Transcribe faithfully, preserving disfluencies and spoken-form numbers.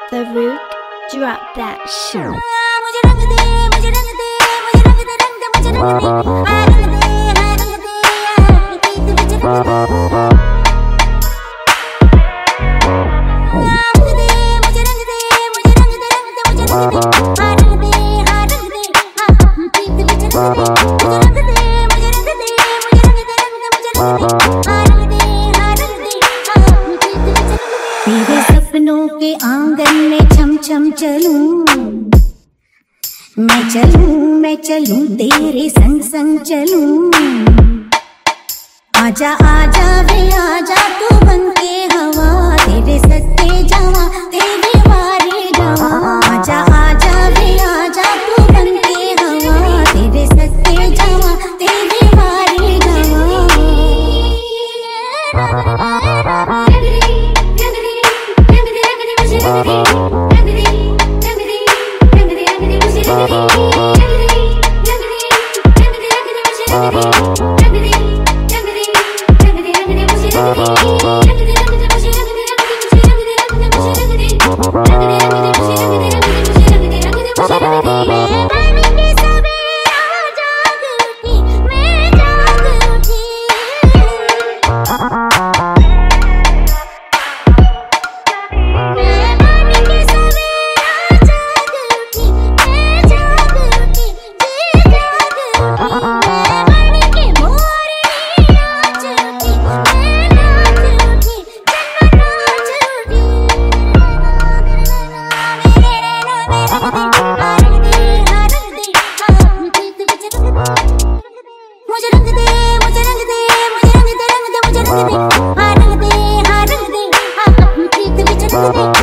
The Root, drop that shit. तेरे सपनों के आंगन में छम छम चलूं, मैं चलूं मैं चलूं तेरे संग संग चलूं। आजा आजा वे आजा तू बनके हवा, तेरे सत्ते जावा तेरे वारे जावा। आजा आजा वे आजा तू बनके हवा, तेरे सत्ते जावा तेरे वारे जावा। मुझे रंग दे मुझे रंग दे मुझे रंग दे रंग दे मुझे रंग दे, हाँ रंग दे हाँ रंग दे, हाँ अपनी प्रीत विच रंग दे।